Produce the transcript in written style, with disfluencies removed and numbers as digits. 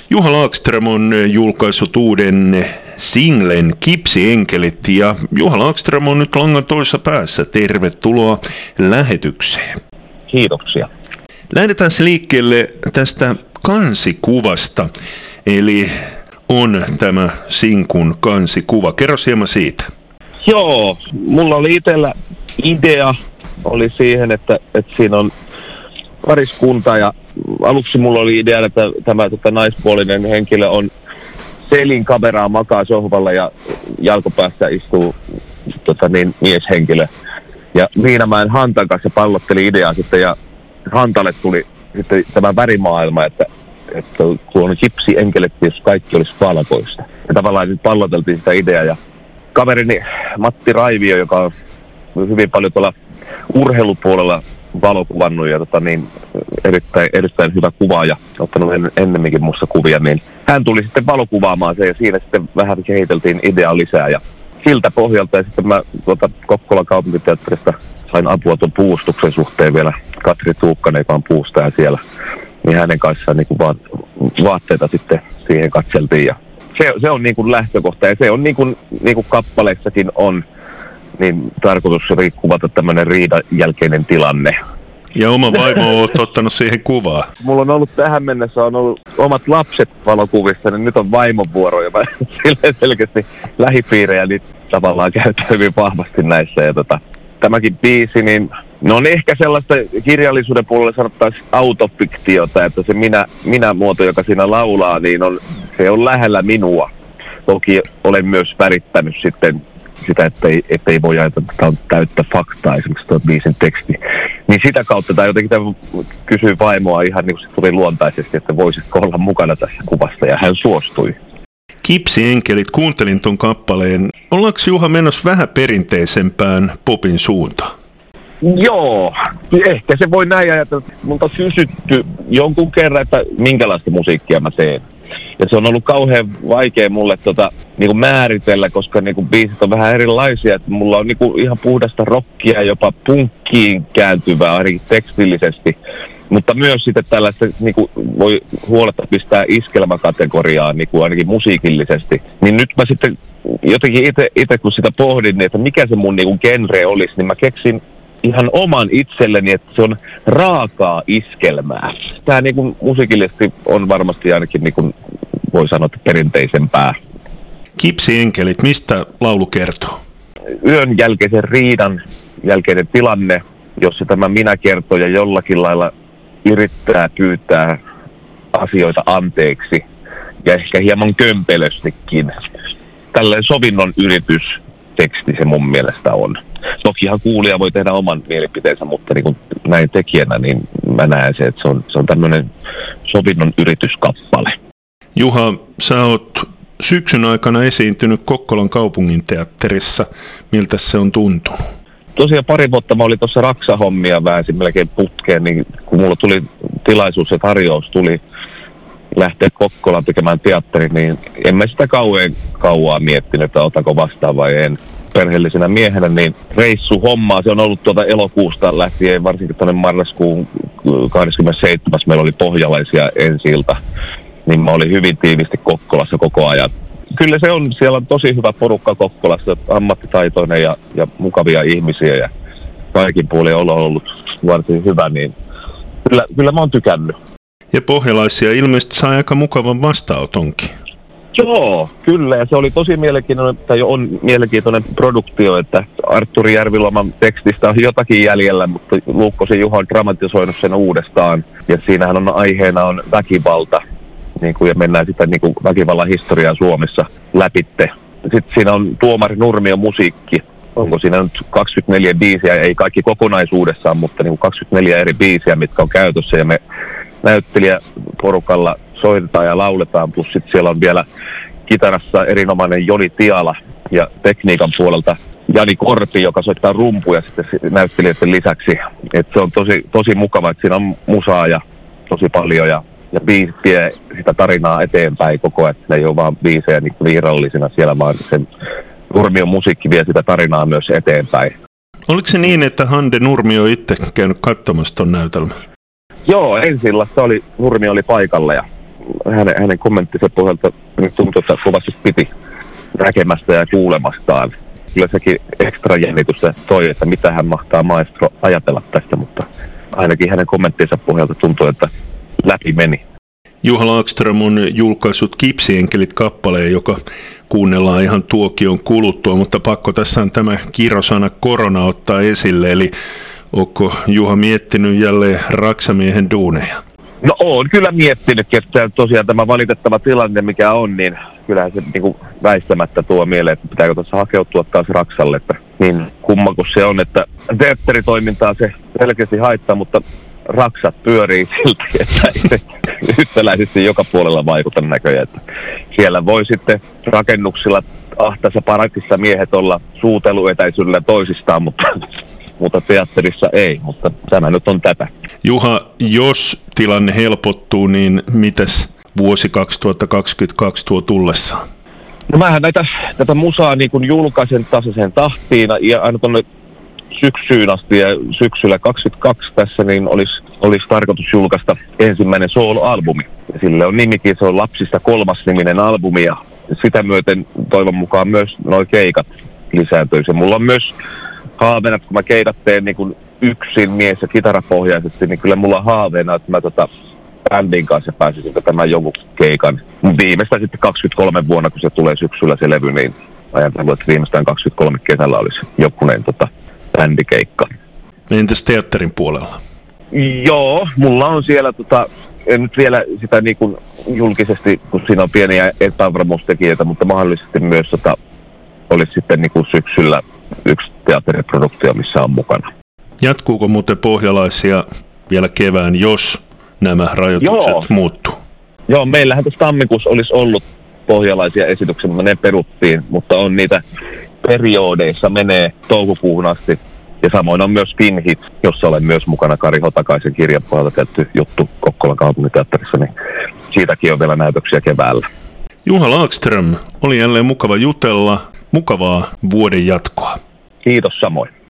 Juha Laakström on julkaissut uuden singlen Kipsienkelit ja Juha Laakström on nyt langan toisessa päässä. Tervetuloa lähetykseen. Kiitoksia. Lähdetään liikkeelle tästä kansikuvasta, eli on tämä sinkun kansikuva. Kerro hieman siitä. Joo, mulla oli itsellä idea oli siihen, että siinä on pariskunta ja aluksi mulla oli idea, että tämä naispuolinen henkilö on selin kameraa, makaa sohvalla ja jalkopäässä istuu mieshenkilö. Ja Viinamäen Hantan kanssa pallotteli ideaa sitten ja Hantalle tuli sitten tämä värimaailma, että kun on kipsienkelit, jos kaikki olisi valkoista. Ja tavallaan nyt palloteltiin sitä ideaa ja kaverini Matti Raivio, joka on hyvin paljon tuolla urheilupuolella valokuvannut ja erittäin hyvä kuvaaja, ottanut ennemminkin musta kuvia, niin hän tuli sitten valokuvaamaan sen ja siinä sitten vähän kehiteltiin ideaa lisää ja siltä pohjalta ja sitten mä Kokkolan kaupunkiteatterista sain apua tuon puustuksen suhteen vielä Katri Tuukkanen, joka on puustaja siellä, niin hänen kanssaan niin kuin vaatteita sitten siihen katseltiin ja se on niin kuin lähtökohta ja se on niin kuin kappaleissakin on niin tarkoitus kuvata tämmöinen riidan jälkeinen tilanne. Ja oma vaimo on ottanut siihen kuvaa. Mulla on ollut tähän mennessä omat lapset valokuvissa, niin nyt on vaimon vuoro ja silleen selkeästi lähipiirejä niin tavallaan käyttää hyvin vahvasti näissä. Ja tämäkin biisi, niin ne on ehkä sellaista kirjallisuuden puolella sanottaisiin autofiktiota, että se minä-muoto, joka siinä laulaa, niin se on lähellä minua. Toki olen myös värittänyt sitten sitä, ettei voi ajatella, että tämä on täyttä faktaa, esimerkiksi tuo biisin teksti. Niin sitä kautta tai jotenkin kysyi vaimoa ihan niin kuin se tuli luontaisesti, että voisitko olla mukana tässä kuvassa, ja hän suostui. Kipsienkelit, kuuntelin ton kappaleen. Ollaanko Juha menossa vähän perinteisempään popin suuntaan? Joo, ehkä se voi näin ajatella. Multa on kysytty jonkun kerran, että minkälaista musiikkia mä teen. Ja se on ollut kauhean vaikea mulle niinku määritellä, niinku biisit on vähän erilaisia. Että mulla on niinku ihan puhdasta rockia, jopa punkkiin kääntyvää, ainakin tekstillisesti. Mutta myös sitten tällaista niinku voi huoletta pistää iskelmäkategoriaan niinku ainakin musiikillisesti. Niin nyt mä sitten jotenkin itse kun sitä pohdin, niin että mikä se mun niinku genre olisi, niin mä keksin ihan oman itselleni, että se on raakaa iskelmää. Tämä niinku musiikillisesti on varmasti ainakin niinku voi sanoa, että perinteisempää. Kipsienkelit, mistä laulu kertoo? Yön jälkeisen riidan jälkeinen tilanne, jossa tämä minä kertoo ja jollakin lailla yrittää pyytää asioita anteeksi ja ehkä hieman kömpelöstikin. Tällainen sovinnon yritysteksti se mun mielestä on. Tokihan kuulija voi tehdä oman mielipiteensä, mutta niin kuin näin tekijänä niin mä näen se, että se on tämmöinen sovinnon yrityskappale. Juha, sä oot syksyn aikana esiintynyt Kokkolan kaupunginteatterissa. Miltä se on tuntunut? Tosiaan 2 vuotta mä olin tuossa Raksa-hommia väänsin melkein putkeen, niin kun mulla tuli tilaisuus ja tarjous tuli lähteä Kokkolaan tekemään teatteri, niin en mä sitä kauaa miettinyt, että otako vastaan vai en. Perheellisenä miehenä, niin reissuhommaa, se on ollut elokuusta lähtien, varsinkin tuonne marraskuun 27. meillä oli pohjalaisia ensi-ilta, niin mä olin hyvin tiivisti Kokkolassa koko ajan. Kyllä se on, siellä on tosi hyvä porukka Kokkolassa, ammattitaitoinen ja mukavia ihmisiä ja kaikin puolin on ollut varsin hyvä, niin kyllä mä oon tykännyt. Ja pohjalaisia ilmeisesti sai aika mukavan vastaanotonkin. Joo, kyllä, ja se oli tosi mielenkiintoinen, tai on mielenkiintoinen produktio, että Artturi Järviloman tekstistä on jotakin jäljellä, mutta Luukkosen Juha on dramatisoinut sen uudestaan, ja siinähän on aiheena on väkivalta, niin kuin, ja mennään sitä niin kuin väkivallan historiaa Suomessa läpitte. Sitten siinä on Tuomari Nurmion musiikki, onko siinä nyt 24 biisiä, ei kaikki kokonaisuudessaan, mutta niin kuin 24 eri biisiä, mitkä on käytössä, ja me näyttelijäporukalla soitetaan ja lauletaan, plus sitten siellä on vielä kitarassa erinomainen Joni Tiala ja tekniikan puolelta Jani Korpi, joka soittaa rumpuja sitten näyttelijöiden lisäksi. Et se on tosi mukava, että siinä on musaa ja tosi paljon ja biisit vie sitä tarinaa eteenpäin koko ajan. Ne ei ole vaan biisejä niin virallisina siellä, vaan sen Nurmion musiikki vie sitä tarinaa myös eteenpäin. Oliko se niin, että Hande Nurmio itse käynyt katsomassa ton näytelmän? Joo, ensi-illassa Nurmi oli paikalla ja hänen kommenttinsa pohjalta niin tuntui, että kovasti piti näkemästä ja kuulemastaan. Kyllä sekin ekstra jännitystä toi, että mitä hän mahtaa maestro ajatella tästä, mutta ainakin hänen kommenttinsa pohjalta tuntui, että läpi meni. Juha Laakström on julkaissut Kipsienkelit-kappaleen, joka kuunnellaan ihan tuokion kuluttua, mutta pakko tässä on tämä kirosana korona ottaa esille, eli onko Juha miettinyt jälleen raksamiehen duuneja? No oon kyllä miettinyt, että tosiaan tämä valitettava tilanne mikä on, niin kyllähän se niin kuin väistämättä tuo mieleen, että pitääkö tuossa hakeutua taas raksalle, että niin kumma kuin se on, että teatteritoimintaa se selkeästi haittaa, mutta raksat pyörii silti, että ei se yhtäläisesti joka puolella vaikuta näköjään. Että siellä voi sitten rakennuksilla ahtaissa parakissa miehet olla suuteluetäisyydellä toisistaan, mutta teatterissa ei, mutta tämä nyt on tätä. Juha, jos tilanne helpottuu, niin mitäs vuosi 2022 tuo tullessaan? No mähän tätä musaa niin kuin julkaisen tasaiseen tahtiin ja aina tuonne syksyyn asti ja syksyllä 2022 tässä niin olisi tarkoitus julkaista ensimmäinen soloalbumi. Ja sille on nimikin, se on Lapsista 3. niminen albumi ja sitä myöten toivon mukaan myös nuo keikat lisääntyisi. Mulla on myös haaveena, kun mä keikat teen niin kuin yksin mies- ja kitarapohjaisesti, niin kyllä mulla on haaveena, että mä bändin kanssa pääsisin tämän jonkun keikan. Viimeistään sitten 23 vuonna, kun se tulee syksyllä se levy, niin ajatellut, että viimeistään 23 kesällä olisi jokunen bändikeikka. Entäs teatterin puolella? Joo, mulla on siellä en nyt vielä sitä niin kuin julkisesti, kun siinä on pieniä epävarmuustekijöitä, mutta mahdollisesti myös olisi sitten niin kuin syksyllä yksi teatteriproduktio, missä on mukana. Jatkuuko muuten pohjalaisia vielä kevään, jos nämä rajoitukset muuttuu? Joo, meillähän tässä tammikuussa olisi ollut pohjalaisia esityksiä, mutta ne peruttiin, mutta on niitä periodeissa menee toukokuuhun asti. Ja samoin on myös Finhit, jossa olen myös mukana Kari Hotakaisen kirjan pohjalta tehty juttu Kokkolan kaupunginteatterissa, niin siitäkin on vielä näytöksiä keväällä. Juha Laakström, oli jälleen mukava jutella. Mukavaa vuoden jatkoa. Kiitos samoin.